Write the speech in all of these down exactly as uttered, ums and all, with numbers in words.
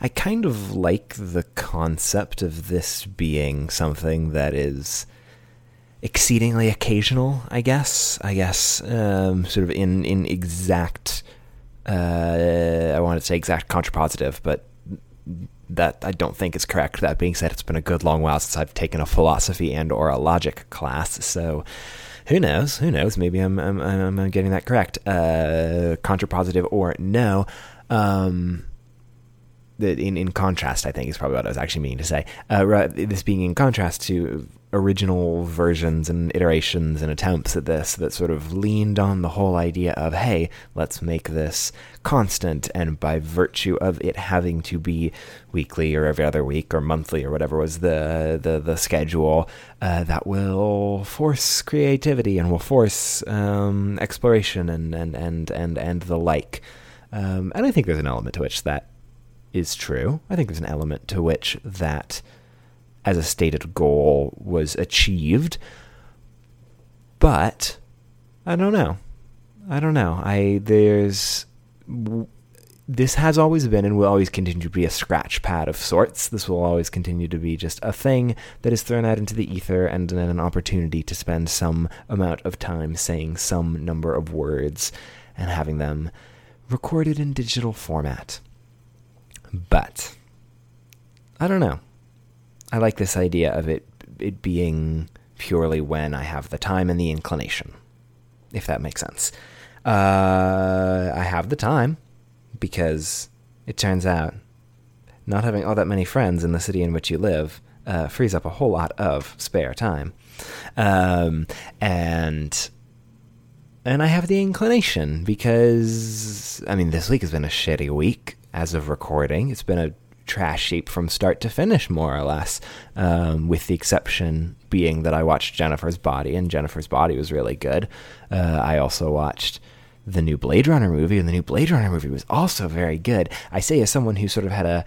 I kind of like the concept of this being something that is exceedingly occasional, I guess. I guess, um, sort of in, in exact, uh, I want to say exact contrapositive, but that I don't think is correct. That being said, it's been a good long while since I've taken a philosophy and or a logic class, so who knows? Who knows? Maybe I'm I'm I'm getting that correct. Uh, contrapositive or no. Um, in in contrast, I think is probably what I was actually meaning to say. Uh, this being in contrast to original versions and iterations and attempts at this that sort of leaned on the whole idea of, hey, let's make this constant, and by virtue of it having to be weekly or every other week or monthly or whatever was the the, the schedule, uh, that will force creativity and will force um, exploration and, and, and, and, and the like. Um, and I think there's an element to which that is true. I think there's an element to which that as a stated goal was achieved, but I don't know. I don't know. I, there's, this has always been and will always continue to be a scratch pad of sorts. This will always continue to be just a thing that is thrown out into the ether and then an opportunity to spend some amount of time saying some number of words and having them recorded in digital format. But I don't know. I like this idea of it it being purely when I have the time and the inclination, if that makes sense. Uh, I have the time because it turns out not having all that many friends in the city in which you live uh, frees up a whole lot of spare time. Um, and and I have the inclination because, I mean, this week has been a shitty week as of recording. It's been a trash heap from start to finish, more or less, um, with the exception being that I watched Jennifer's Body, and Jennifer's Body was really good. Uh, I also watched the new Blade Runner movie, and the new Blade Runner movie was also very good. I say as someone who sort of had a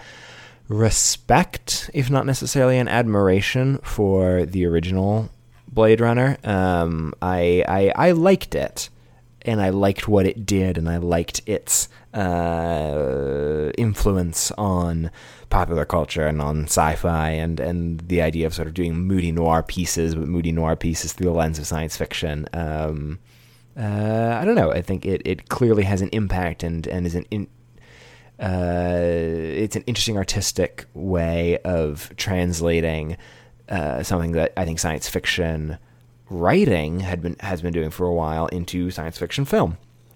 respect, if not necessarily an admiration, for the original Blade Runner. Um, I, I I liked it, and I liked what it did, and I liked its uh, influence on popular culture and on sci-fi, and, and the idea of sort of doing moody noir pieces, but moody noir pieces through the lens of science fiction. Um, uh, I don't know. I think it, it clearly has an impact and, and is an in, uh, it's an interesting artistic way of translating uh, something that I think science fiction writing had been has been doing for a while into science fiction film,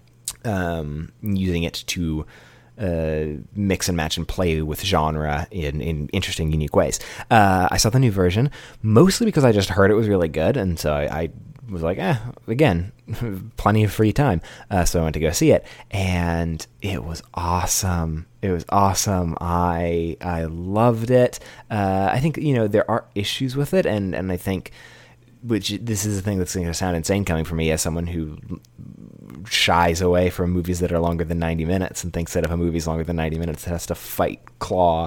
um, using it to uh, mix and match and play with genre in, in interesting, unique ways. Uh, I saw the new version mostly because I just heard it was really good, and so I, I was like, eh, again, plenty of free time, uh, so I went to go see it, and it was awesome. It was awesome. I I loved it. Uh, I think, you know, there are issues with it, and, and I think, which this is the thing that's going to sound insane coming from me as someone who shies away from movies that are longer than ninety minutes and thinks that if a movie's longer than ninety minutes, it has to fight, claw,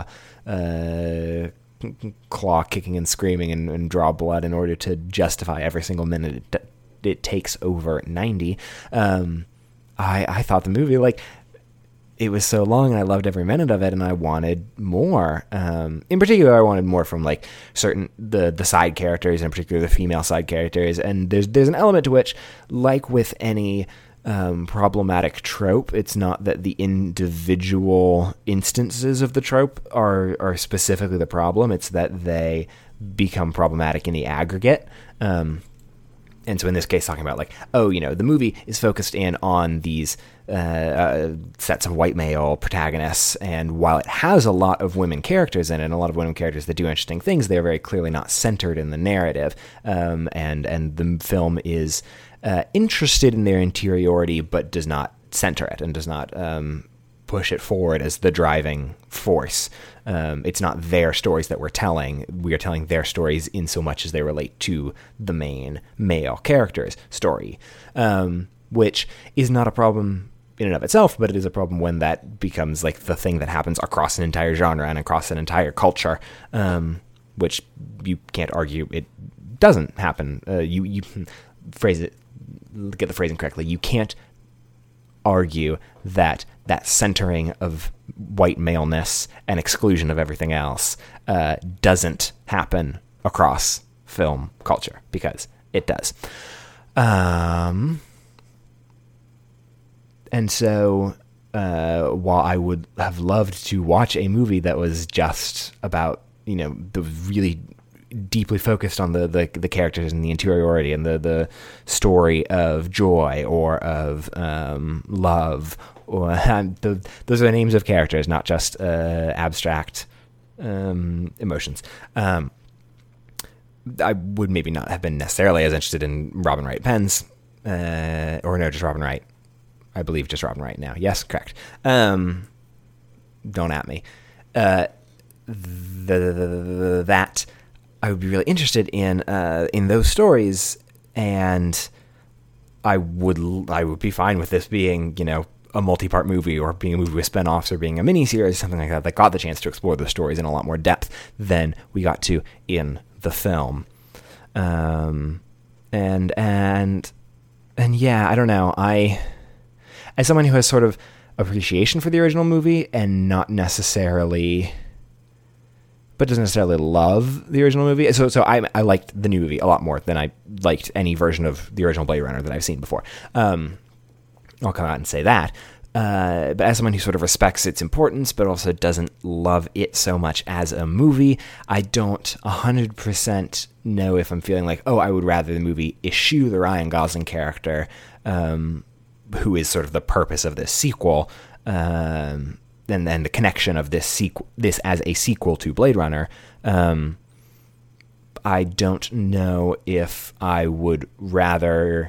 uh, claw kicking and screaming and, and draw blood in order to justify every single minute it, it takes over ninety. Um, I, I thought the movie, like, it was so long and I loved every minute of it and I wanted more. Um, in particular, I wanted more from like certain, the, the side characters, in particular the female side characters. And there's, there's an element to which, like with any um, problematic trope, it's not that the individual instances of the trope are, are specifically the problem. It's that they become problematic in the aggregate. Um, And so in this case, talking about like, oh, you know, the movie is focused in on these uh, uh, sets of white male protagonists. And while it has a lot of women characters in it, and a lot of women characters that do interesting things, they're very clearly not centered in the narrative. Um, and, and the film is uh, interested in their interiority, but does not center it and does not um, push it forward as the driving force. Um, it's not their stories that we're telling. We are telling their stories in so much as they relate to the main male character's story, um, which is not a problem in and of itself, but it is a problem when that becomes like the thing that happens across an entire genre and across an entire culture, um, which you can't argue it doesn't happen. Uh, you, you phrase it, get the phrasing correctly. You can't argue that that centering of white maleness and exclusion of everything else uh, doesn't happen across film culture, because it does. Um, and so uh, while I would have loved to watch a movie that was just about, you know, the really deeply focused on the, the, the characters and the interiority and the, the story of joy or of um, love, or the, those are the names of characters, not just uh, abstract um, emotions. Um, I would maybe not have been necessarily as interested in Robin Wright Penn's, uh, or no, just Robin Wright. I believe just Robin Wright now. Yes, correct. Um, don't at me. Uh, the, the, the, that I would be really interested in uh, in those stories, and I would I would be fine with this being, you know, a multi-part movie, or being a movie with spin-offs, or being a miniseries or something like that that got the chance to explore those stories in a lot more depth than we got to in the film. Um, and and and yeah, I don't know. I, as someone who has sort of appreciation for the original movie and not necessarily, but doesn't necessarily love the original movie. So so I I liked the new movie a lot more than I liked any version of the original Blade Runner that I've seen before. Um, I'll come out and say that. Uh, but as someone who sort of respects its importance, but also doesn't love it so much as a movie, I don't one hundred percent know if I'm feeling like, oh, I would rather the movie eschew the Ryan Gosling character, um, who is sort of the purpose of this sequel, um, and then the connection of this sequel, this as a sequel to Blade Runner. Um, I don't know if I would rather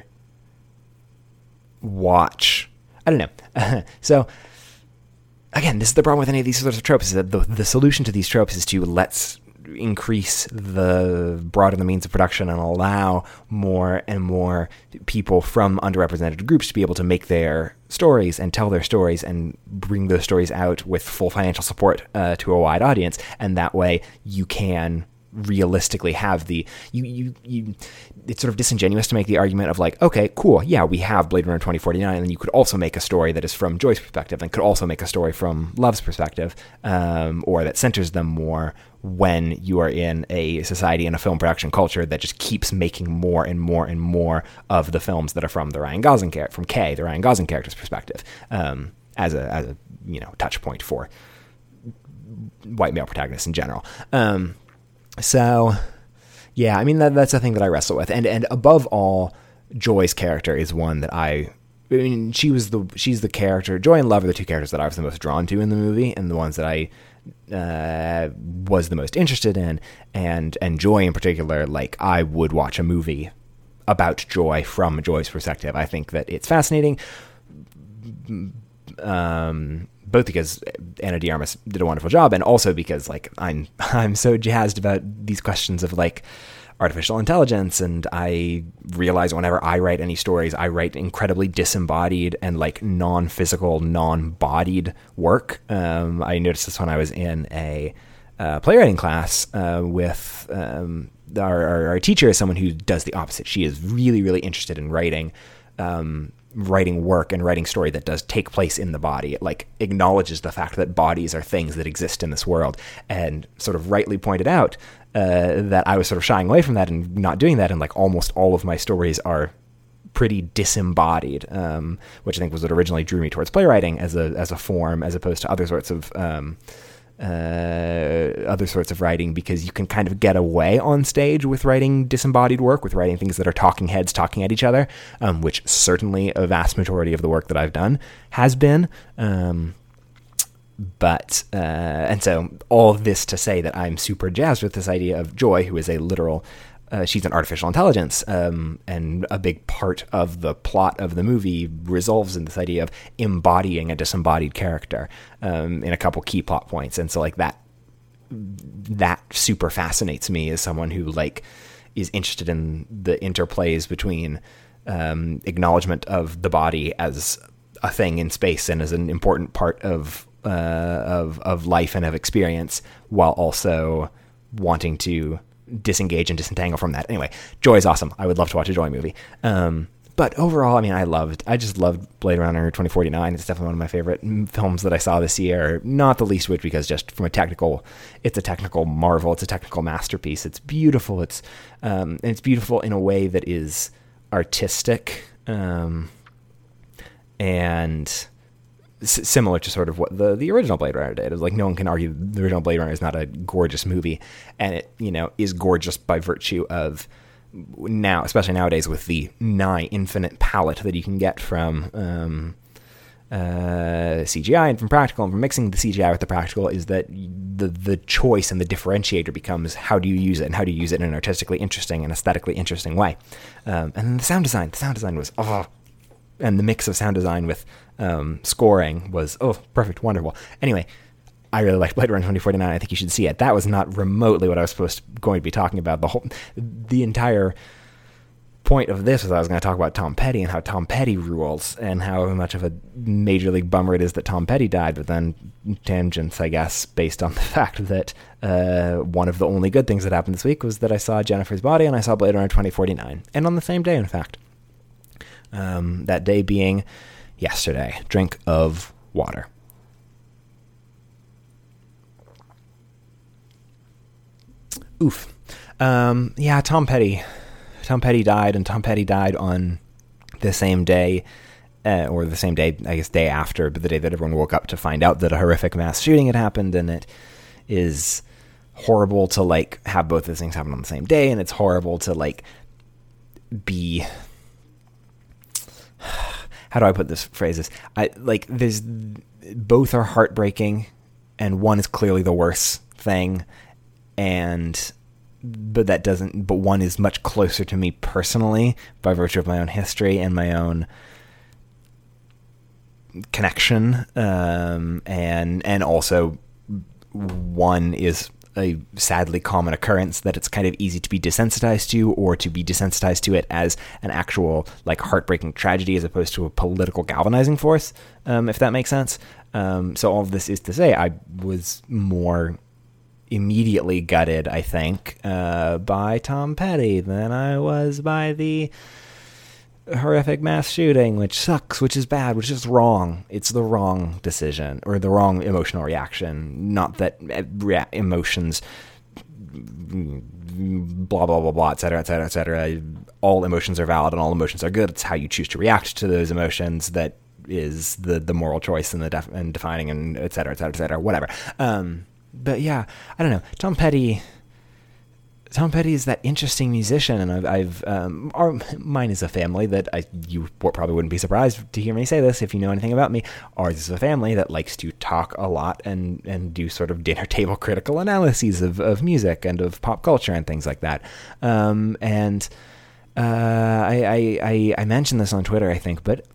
watch... I don't know. So, again, this is the problem with any of these sorts of tropes, is that the, the solution to these tropes is to let's increase the broaden the means of production and allow more and more people from underrepresented groups to be able to make their stories and tell their stories and bring those stories out with full financial support uh, to a wide audience. And that way you can realistically have the you you you it's sort of disingenuous to make the argument of like, okay, cool, yeah, we have Blade Runner twenty forty-nine, and you could also make a story that is from Joy's perspective, and could also make a story from Love's perspective, um, or that centers them more, when you are in a society and a film production culture that just keeps making more and more and more of the films that are from the Ryan Gosling character, from Kay, the Ryan Gosling character's perspective, um, as a as a you know touch point for white male protagonists in general. Um, So, yeah, I mean, that, that's a thing that I wrestle with. And and above all, Joy's character is one that I, I mean, she was the, she's the character, Joy and Love are the two characters that I was the most drawn to in the movie, and the ones that I uh, was the most interested in. And, and Joy in particular, like, I would watch a movie about Joy from Joy's perspective. I think that it's fascinating. Um... Both because Ana de Armas did a wonderful job, and also because like I'm I'm so jazzed about these questions of like artificial intelligence, and I realize whenever I write any stories, I write incredibly disembodied and like non-physical, non-bodied work. Um, I noticed this when I was in a uh, playwriting class uh, with um, our, our our teacher is someone who does the opposite. She is really really interested in writing. Um, writing work and writing story that does take place in the body. It like acknowledges the fact that bodies are things that exist in this world, and sort of rightly pointed out uh, that I was sort of shying away from that and not doing that, and like almost all of my stories are pretty disembodied, um, which I think was what originally drew me towards playwriting as a as a form, as opposed to other sorts of um, uh, other sorts of writing, because you can kind of get away on stage with writing disembodied work, with writing things that are talking heads talking at each other, um, which certainly a vast majority of the work that I've done has been. Um, but, uh, and so all of this to say that I'm super jazzed with this idea of Joy, who is a literal, uh, she's an artificial intelligence, um, and a big part of the plot of the movie resolves in this idea of embodying a disembodied character, um, in a couple key plot points. And so like that, that super fascinates me as someone who like is interested in the interplays between, um, acknowledgement of the body as a thing in space and as an important part of, uh, of, of life and of experience, while also wanting to disengage and disentangle from that. Anyway, Joy is awesome. I would love to watch a Joy movie. Um, but overall, I mean, I loved, I just loved Blade Runner twenty forty-nine. It's definitely one of my favorite films that I saw this year, not the least of which because just from a technical, it's a technical marvel. It's a technical masterpiece. It's beautiful. It's, um, and it's beautiful in a way that is artistic, um, and s- similar to sort of what the, the original Blade Runner did. It was like, no one can argue the original Blade Runner is not a gorgeous movie, and it, you know, is gorgeous by virtue of now, especially nowadays with the nigh infinite palette that you can get from um, uh, C G I and from practical, and from mixing the C G I with the practical, is that the the choice and the differentiator becomes how do you use it, and how do you use it in an artistically interesting and aesthetically interesting way. Um, and then the sound design, the sound design was, oh, and the mix of sound design with um, scoring was, oh, perfect, wonderful. Anyway, I really like Blade Runner twenty forty-nine. I think you should see it. That was not remotely what I was supposed to, going to be talking about. The whole, the entire point of this was I was going to talk about Tom Petty and how Tom Petty rules and how much of a major league bummer it is that Tom Petty died. But then tangents, I guess, based on the fact that uh, one of the only good things that happened this week was that I saw Jennifer's Body and I saw Blade Runner twenty forty-nine, and on the same day, in fact. Um, that day being yesterday. Drink of water. Oof. Um, yeah, Tom Petty. Tom Petty died, and Tom Petty died on the same day, uh, or the same day, I guess, day after, but the day that everyone woke up to find out that a horrific mass shooting had happened, and it is horrible to, like, have both those things happen on the same day, and it's horrible to, like, be... How do I put this phrases? I, like, there's... Both are heartbreaking, and one is clearly the worst thing, and but that doesn't but one is much closer to me personally by virtue of my own history and my own connection, um and and also one is a sadly common occurrence that it's kind of easy to be desensitized to, or to be desensitized to it as an actual, like, heartbreaking tragedy as opposed to a political galvanizing force, um if that makes sense. Um so all of this is to say I was more immediately gutted, I think, uh, by Tom Petty than I was by the horrific mass shooting, which sucks, which is bad, which is wrong. It's the wrong decision, or the wrong emotional reaction. Not that rea- emotions, blah, blah, blah, blah, et cetera, et cetera, et cetera. All emotions are valid and all emotions are good. It's how you choose to react to those emotions that is the, the moral choice and the def- and defining and et cetera, et cetera, et cetera, whatever. Um, But yeah, I don't know. Tom Petty, Tom Petty is that interesting musician, and I've, I've um, our, mine is a family that I, you probably wouldn't be surprised to hear me say this if you know anything about me. Ours is a family that likes to talk a lot and, and do sort of dinner table critical analyses of, of music and of pop culture and things like that. Um, and uh, I, I, I, I mentioned this on Twitter, I think, but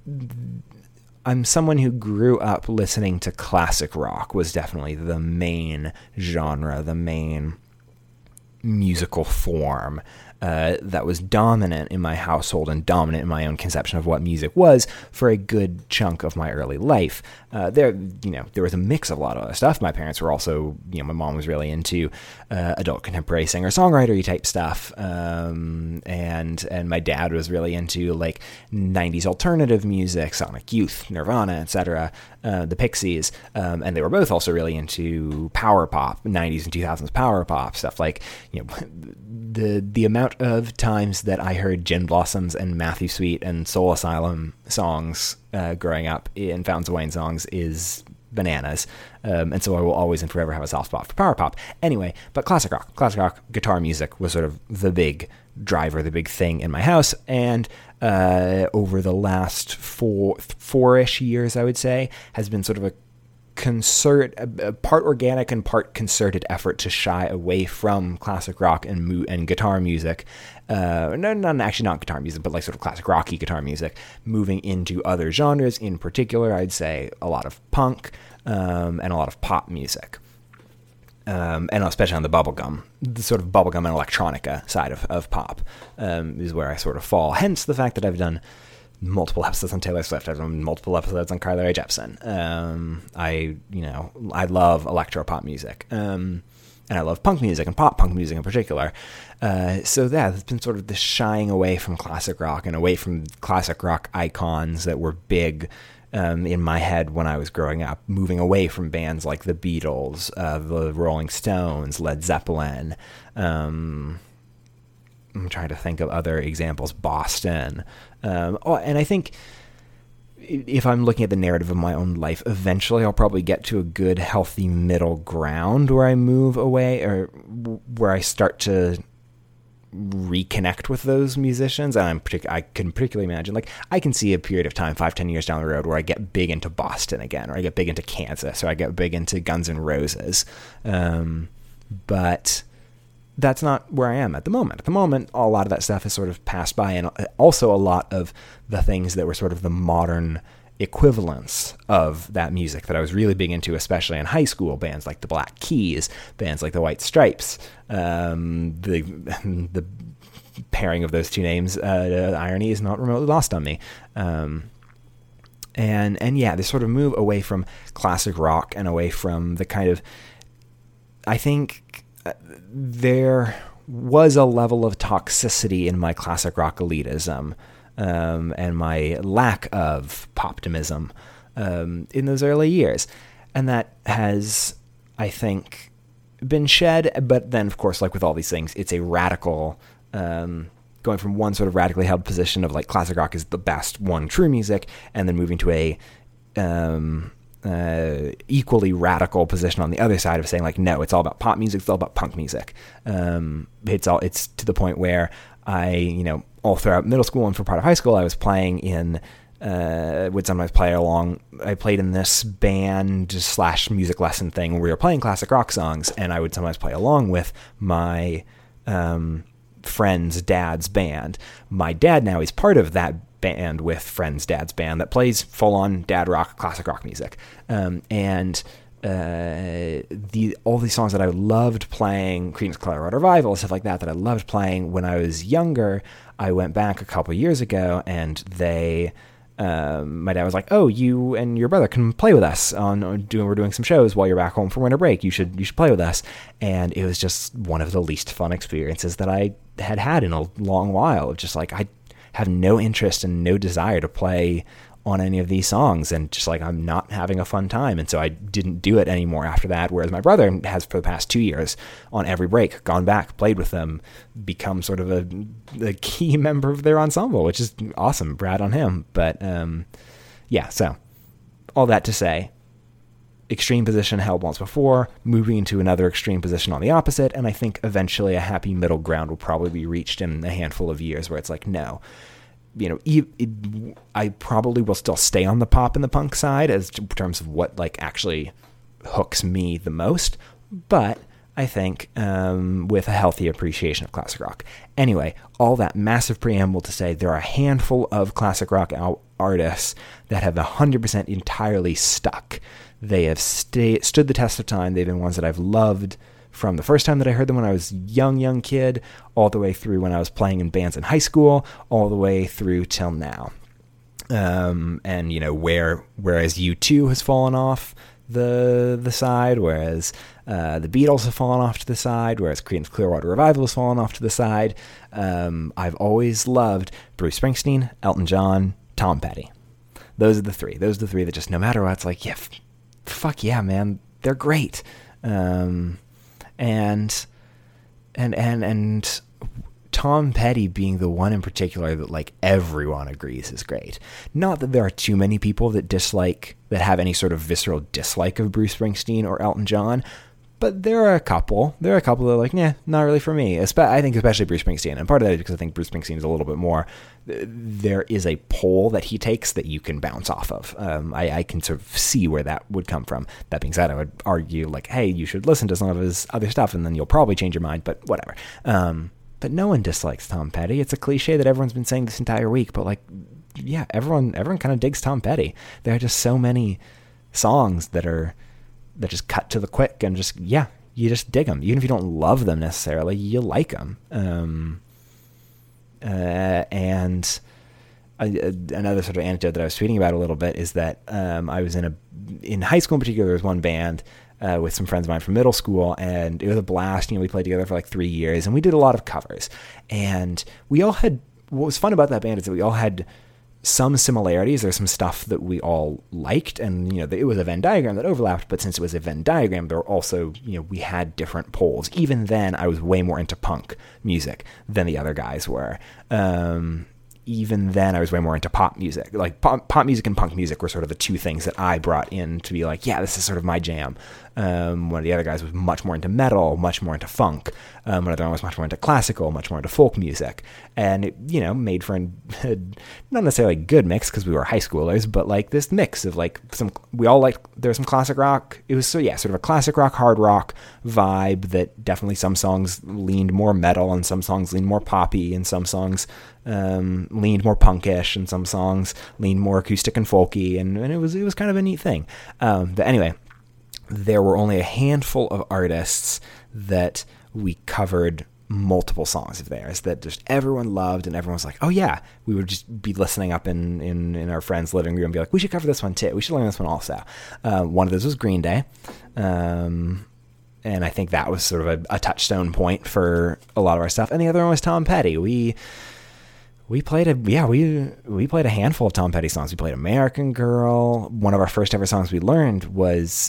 I'm someone who grew up listening to classic rock, was definitely the main genre, the main musical form uh, that was dominant in my household and dominant in my own conception of what music was for a good chunk of my early life. Uh, there, you know, there was a mix of a lot of other stuff. My parents were also, you know, my mom was really into uh, adult contemporary singer-songwriter type stuff, um, and and my dad was really into like nineties alternative music, Sonic Youth, Nirvana, et cetera, uh, the Pixies, um, and they were both also really into power pop, nineties and two thousands power pop stuff, like, you know, the the amount of times that I heard Gin Blossoms and Matthew Sweet and Soul Asylum songs uh, growing up in Fountains of Wayne songs is bananas. Um, and so I will always and forever have a soft spot for power pop. Anyway, but classic rock, classic rock, guitar music was sort of the big driver, the big thing in my house. And uh, over the last four, four-ish years, I would say, has been sort of a concert, a part organic and part concerted effort to shy away from classic rock and mu- and guitar music. Uh, no, not actually not guitar music, but like sort of classic rocky guitar music, moving into other genres. In particular, I'd say a lot of punk um, and a lot of pop music. Um, and especially on the bubblegum, the sort of bubblegum and electronica side of, of pop um, is where I sort of fall. Hence the fact that I've done multiple episodes on Taylor Swift. I've done multiple episodes on Carly Rae Jepsen. Um, I, you know, I love electro pop music. Um, and I love punk music and pop punk music in particular. Uh, so yeah, there's been sort of this shying away from classic rock and away from classic rock icons that were big um, in my head when I was growing up, moving away from bands like the Beatles, uh, the Rolling Stones, Led Zeppelin. Um, I'm trying to think of other examples, Boston. Um, oh, and I think if I'm looking at the narrative of my own life, eventually I'll probably get to a good, healthy middle ground where I move away, or where I start to reconnect with those musicians. And I'm partic- I can particularly imagine, like, I can see a period of time, five, ten years down the road, where I get big into Boston again, or I get big into Kansas, or I get big into Guns N' Roses. Um, but that's not where I am at the moment. At the moment, a lot of that stuff has sort of passed by, and also a lot of the things that were sort of the modern equivalents of that music that I was really big into, especially in high school, bands like the Black Keys, bands like the White Stripes, um, the the pairing of those two names, uh, the irony is not remotely lost on me. Um, and, and yeah, they sort of move away from classic rock and away from the kind of, I think there was a level of toxicity in my classic rock elitism, Um, and my lack of poptimism um, in those early years. And that has, I think, been shed. But then, of course, like with all these things, it's a radical, um, going from one sort of radically held position of like classic rock is the best, one true music, and then moving to a um, uh, equally radical position on the other side of saying like, no, it's all about pop music, it's all about punk music. Um, it's all, it's to the point where I, you know, all throughout middle school and for part of high school, I was playing in, uh, would sometimes play along. I played in this band slash music lesson thing where we were playing classic rock songs, and I would sometimes play along with my um, friend's dad's band. My dad now is part of that band with friend's dad's band that plays full-on dad rock, classic rock music. Um, and Uh, the all these songs that I loved playing, Creedence Clearwater Revival, stuff like that, that I loved playing when I was younger, I went back a couple years ago, and they, um, my dad was like, "Oh, you and your brother can play with us on, on doing. We're doing some shows while you're back home for winter break. You should you should play with us." And it was just one of the least fun experiences that I had had in a long while. Of just like, I have no interest and no desire to play on any of these songs, and just like, I'm not having a fun time. And so I didn't do it anymore after that. Whereas my brother has for the past two years on every break gone back, played with them, become sort of a, a key member of their ensemble, which is awesome. Brad on him. But, um, yeah, so all that to say, extreme position held once before, moving into another extreme position on the opposite. And I think eventually a happy middle ground will probably be reached in a handful of years where it's like, no, you know, it, it, I probably will still stay on the pop and the punk side as in terms of what like actually hooks me the most, but I think um, with a healthy appreciation of classic rock. Anyway, all that massive preamble to say there are a handful of classic rock al- artists that have one hundred percent entirely stuck. They have stay, stood the test of time. They've been ones that I've loved from the first time that I heard them when I was a young, young kid, all the way through when I was playing in bands in high school, all the way through till now. Um, and, you know, where whereas U two has fallen off the the side, whereas uh, the Beatles have fallen off to the side, whereas Creedence Clearwater Revival has fallen off to the side, um, I've always loved Bruce Springsteen, Elton John, Tom Petty. Those are the three. Those are the three that just, no matter what, it's like, yeah, f- fuck yeah, man, they're great. Um... And, and, and, and Tom Petty being the one in particular that like everyone agrees is great. Not that there are too many people that dislike, that have any sort of visceral dislike of Bruce Springsteen or Elton John, but there are a couple, there are a couple that are like, nah, not really for me. I think especially Bruce Springsteen. And part of that is because I think Bruce Springsteen is a little bit more, there is a pole that he takes that you can bounce off of. Um, I, I can sort of see where that would come from. That being said, I would argue like, hey, you should listen to some of his other stuff and then you'll probably change your mind, but whatever. Um, but no one dislikes Tom Petty. It's a cliche that everyone's been saying this entire week, but like, yeah, everyone, everyone kind of digs Tom Petty. There are just so many songs that are, that just cut to the quick and just, yeah, you just dig them. Even if you don't love them necessarily, you like them. Um, uh, and a, a, another sort of anecdote that I was tweeting about a little bit is that um, I was in a, in high school in particular, there was one band uh, with some friends of mine from middle school, and it was a blast. You know, we played together for like three years, and we did a lot of covers. And we all had, what was fun about that band is that we all had some similarities. There's some stuff that we all liked, and you know, it was a Venn diagram that overlapped, but since it was a Venn diagram, there were also, you know, we had different poles. Even then, I was way more into punk music than the other guys were. Um, even then I was way more into pop music. Like pop, pop music and punk music were sort of the two things that I brought in to be like, yeah, this is sort of my jam. Um, one of the other guys was much more into metal, much more into funk. Um, one of the other one was much more into classical, much more into folk music. And it, you know, made for an, not necessarily a good mix because we were high schoolers, but like this mix of like some, we all liked, there was some classic rock. It was so, yeah, sort of a classic rock, hard rock vibe that definitely some songs leaned more metal and some songs leaned more poppy and some songs um, leaned more punkish and some songs leaned more acoustic and folky. And, and it was, it was kind of a neat thing. Um, but anyway, there were only a handful of artists that we covered multiple songs of theirs that just everyone loved, and everyone was like, oh yeah, we would just be listening up in, in, in our friend's living room and be like, we should cover this one too. We should learn this one also. Uh, one of those was Green Day. Um, and I think that was sort of a, a touchstone point for a lot of our stuff. And the other one was Tom Petty. We, We played a yeah we we played a handful of Tom Petty songs. We played American Girl. One of our first ever songs we learned was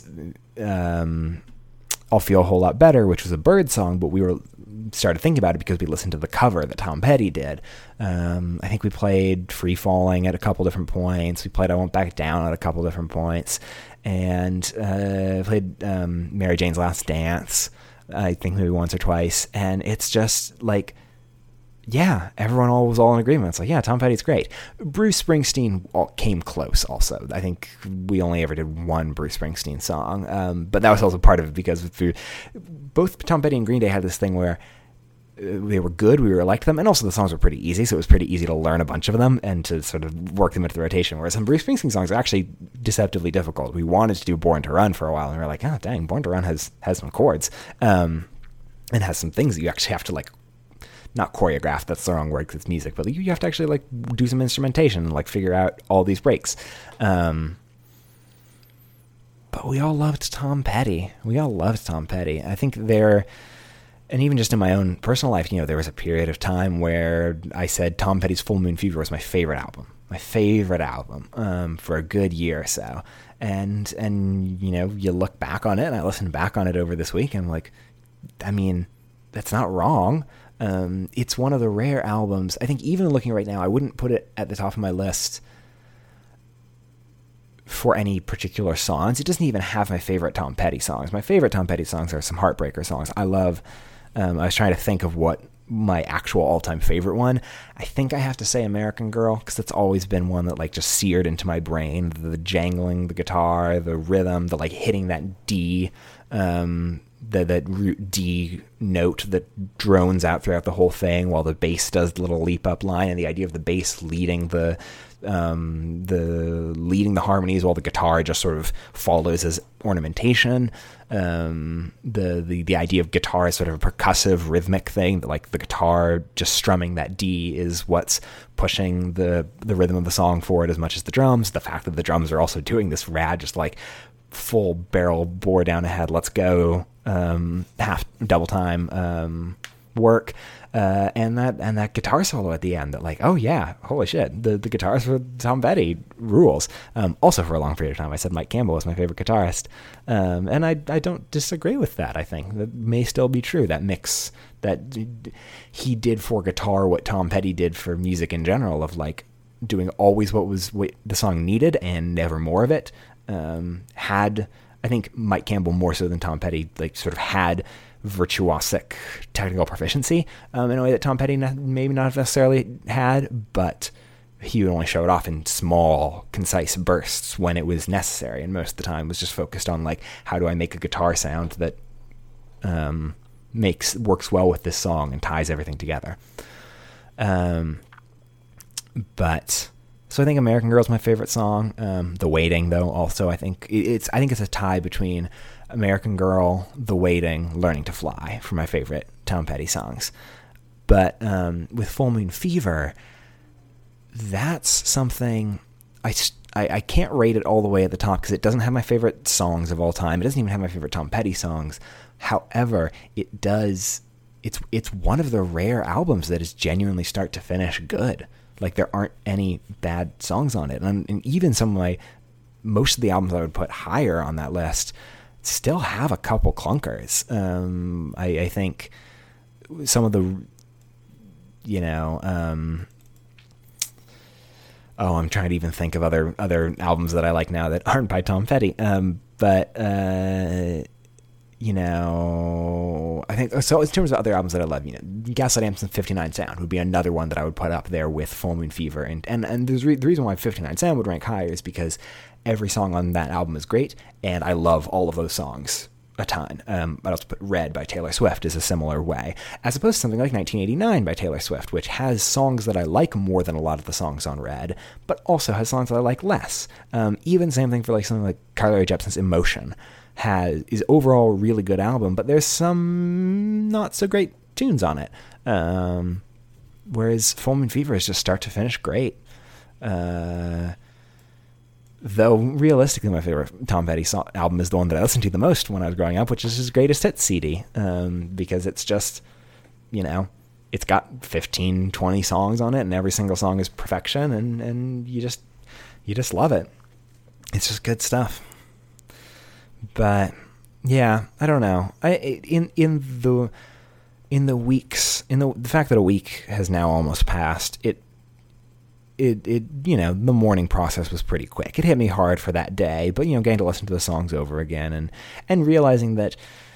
um, "I'll Feel a Whole Lot Better," which was a Bird song, but we were started thinking about it because we listened to the cover that Tom Petty did. Um, I think we played "Free Falling" at a couple different points. We played "I Won't Back Down" at a couple different points, and uh, played um, "Mary Jane's Last Dance." I think maybe once or twice, and it's just like. Yeah, everyone all was all in agreement. It's like, yeah, Tom Petty's great. Bruce Springsteen all came close also. I think we only ever did one Bruce Springsteen song, um, but that was also part of it because through, both Tom Petty and Green Day had this thing where they were good, we were liked them, and also the songs were pretty easy, so it was pretty easy to learn a bunch of them and to sort of work them into the rotation, whereas some Bruce Springsteen songs are actually deceptively difficult. We wanted to do Born to Run for a while, and we were like, oh, dang, Born to Run has, has some chords, um, and has some things that you actually have to, like, not choreograph, that's the wrong word because it's music, but you have to actually like do some instrumentation and like figure out all these breaks. Um, but we all loved Tom Petty. We all loved Tom Petty. I think there, and even just in my own personal life, you know, there was a period of time where I said Tom Petty's Full Moon Fever was my favorite album, my favorite album, um, for a good year or so. And, and, you know, you look back on it, and I listened back on it over this week, and I'm like, I mean, that's not wrong. Um, it's one of the rare albums. I think even looking right now, I wouldn't put it at the top of my list for any particular songs. It doesn't even have my favorite Tom Petty songs. My favorite Tom Petty songs are some Heartbreaker songs. I love, um, I was trying to think of what my actual all-time favorite one. I think I have to say American Girl, because it's always been one that like just seared into my brain. The jangling, the guitar, the rhythm, the like hitting that D, um, the that root D note that drones out throughout the whole thing while the bass does the little leap up line, and the idea of the bass leading the um, the leading the harmonies while the guitar just sort of follows as ornamentation. Um, the, the the idea of guitar as sort of a percussive rhythmic thing, that like the guitar just strumming that D is what's pushing the the rhythm of the song forward as much as the drums. The fact that the drums are also doing this rad, just like full barrel bore down ahead, let's go, um, half double time um, work, uh, and that and that guitar solo at the end. That like, oh yeah, holy shit, the the guitars for Tom Petty rules. Um, also, for a long period of time, I said Mike Campbell was my favorite guitarist, um, and I I don't disagree with that. I think that may still be true. That mix that he did for guitar, what Tom Petty did for music in general, of like doing always what was what the song needed and never more of it. Um, had, I think Mike Campbell more so than Tom Petty, like sort of had virtuosic technical proficiency um, in a way that Tom Petty not, maybe not necessarily had, but he would only show it off in small, concise bursts when it was necessary, and most of the time was just focused on like, how do I make a guitar sound that um, makes works well with this song and ties everything together. Um, but. So I think American Girl is my favorite song. Um, The Waiting, though, also I think it's I think it's a tie between American Girl, The Waiting, Learning to Fly for my favorite Tom Petty songs. But um, with Full Moon Fever, that's something I I, I can't rate it all the way at the top because it doesn't have my favorite songs of all time. It doesn't even have my favorite Tom Petty songs. However, it does. It's it's one of the rare albums that is genuinely start to finish good. Like, there aren't any bad songs on it, and, and even some of my most of the albums I would put higher on that list still have a couple clunkers. Um, I, I think some of the, you know. Um, Oh, I'm trying to even think of other other albums that I like now that aren't by Tom Petty. Um, but, uh, you know, I think, so in terms of other albums that I love, you know, Gaslight Amps and fifty-nine Sound would be another one that I would put up there with Full Moon Fever. And, and, and there's re- the reason why fifty-nine Sound would rank higher is because every song on that album is great, and I love all of those songs a ton. Um, I'd also put Red by Taylor Swift is a similar way, as opposed to something like nineteen eighty-nine by Taylor Swift, which has songs that I like more than a lot of the songs on Red, but also has songs that I like less. Um, even same thing for like something like Carly Rae Jepsen's Emotion has is overall a really good album, but there's some not so great tunes on it. Um, whereas Full Moon Fever is just start to finish great. Uh, Though, realistically, my favorite Tom Petty song, album is the one that I listened to the most when I was growing up, which is his Greatest Hits C D, um, because it's just, you know, it's got fifteen, twenty songs on it, and every single song is perfection, and, and you just you just love it. It's just good stuff. But, yeah, I don't know. I in in the in the weeks, in the the fact that a week has now almost passed, it It, it, you know, the mourning process was pretty quick. It hit me hard for that day, but, you know, getting to listen to the songs over again and, and realizing that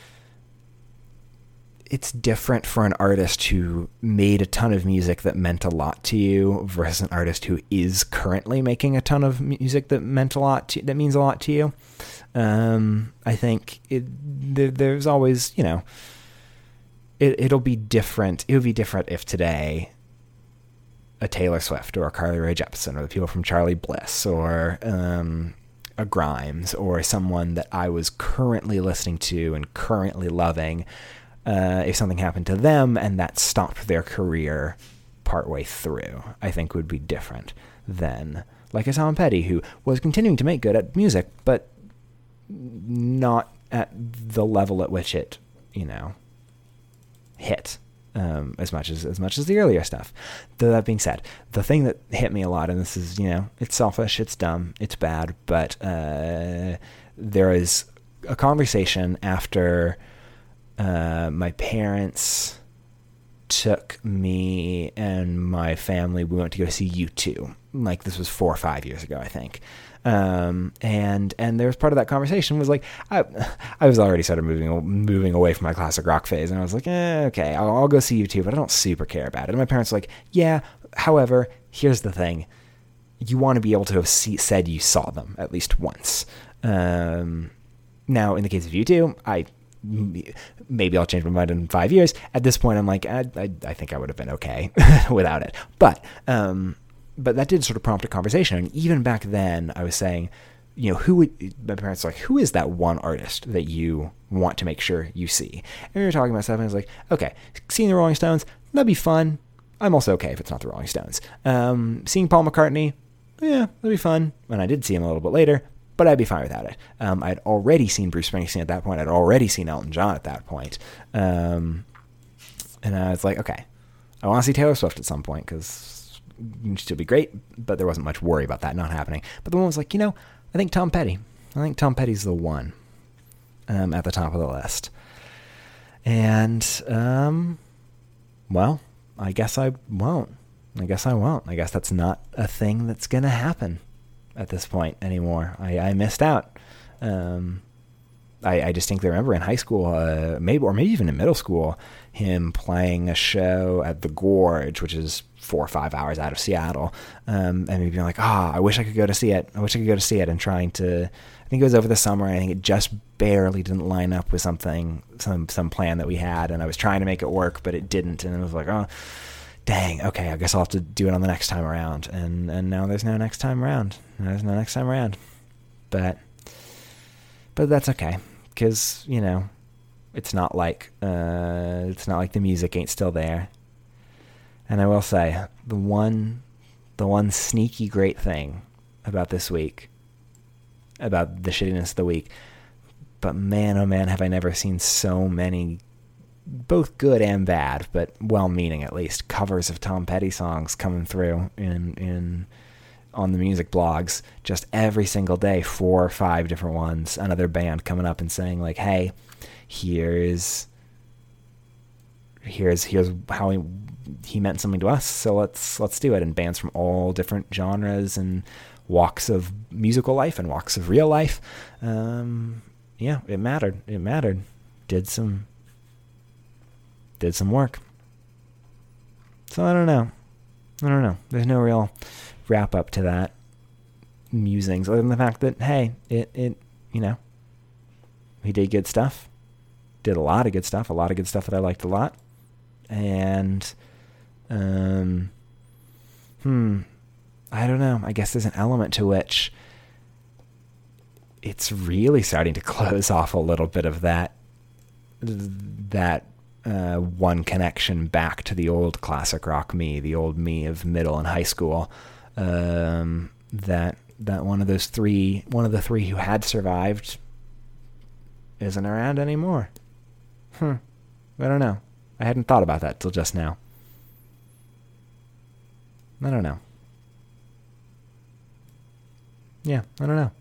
it's different for an artist who made a ton of music that meant a lot to you versus an artist who is currently making a ton of music that meant a lot to, that means a lot to you. Um, I think it, there, there's always, you know, it, it'll be different. It would be different if today a Taylor Swift or a Carly Rae Jepsen or the people from Charlie Bliss or um, a Grimes or someone that I was currently listening to and currently loving, uh, if something happened to them and that stopped their career partway through, I think would be different than like a Tom Petty, who was continuing to make good at music, but not at the level at which it, you know, hit. Um, as much as as much as the earlier stuff. Though that being said, the thing that hit me a lot, and this is, you know, it's selfish, it's dumb, it's bad, but uh, there is a conversation after uh, my parents took me and my family, we went to go see U two. Like, this was four or five years ago, I think. Um, and, and there was part of that conversation was like, I, I was already sort of moving, moving away from my classic rock phase. And I was like, eh, okay, I'll, I'll go see U two, but I don't super care about it. And my parents were like, yeah, however, here's the thing. You want to be able to have see, said you saw them at least once. Um, now in the case of U two, I, maybe I'll change my mind in five years. At this point, I'm like, I, I, I think I would have been okay without it. But, um, But that did sort of prompt a conversation. And even back then, I was saying, you know, who would, my parents were like, who is that one artist that you want to make sure you see? And we were talking about stuff, and I was like, okay, seeing the Rolling Stones, that'd be fun. I'm also okay if it's not the Rolling Stones. Um, seeing Paul McCartney, yeah, that'd be fun. And I did see him a little bit later, but I'd be fine without it. Um, I'd already seen Bruce Springsteen at that point. I'd already seen Elton John at that point. Um, and I was like, okay, I want to see Taylor Swift at some point, because she'll be great, but there wasn't much worry about that not happening. But the one was like, you know, I think Tom Petty. I think Tom Petty's the one um, at the top of the list. And, um, well, I guess I won't. I guess I won't. I guess that's not a thing that's going to happen at this point anymore. I, I missed out. Um, I, I distinctly remember in high school, uh, maybe or maybe even in middle school, him playing a show at the Gorge, which is four or five hours out of Seattle, um, and me being like, ah, oh, I wish I could go to see it. I wish I could go to see it, and trying to, I think it was over the summer, and I think it just barely didn't line up with something, some some plan that we had, and I was trying to make it work, but it didn't, and it was like, oh, dang, okay, I guess I'll have to do it on the next time around, and and now there's no next time around. There's no next time around, but but that's okay, because, you know, it's not like uh, it's not like the music ain't still there. And I will say, the one, the one sneaky great thing about this week, about the shittiness of the week. But man, oh man, have I never seen so many, both good and bad, but well-meaning at least, covers of Tom Petty songs coming through in in on the music blogs just every single day, four or five different ones. Another band coming up and saying like, "Hey, here's here's here's how he he meant something to us, so let's let's do it." And bands from all different genres and walks of musical life and walks of real life. Um, yeah, it mattered. It mattered. Did some did some work. So I don't know. I don't know. There's no real wrap up to that musings other than the fact that, hey, it, it, you know, he did good stuff, did a lot of good stuff, a lot of good stuff that I liked a lot. And, um, hmm, I don't know. I guess there's an element to which it's really starting to close off a little bit of that, that, Uh, one connection back to the old classic rock me, the old me of middle and high school. Um, that that one of those three, one of the three who had survived, isn't around anymore. Hmm. I don't know. I hadn't thought about that till just now. I don't know. Yeah, I don't know.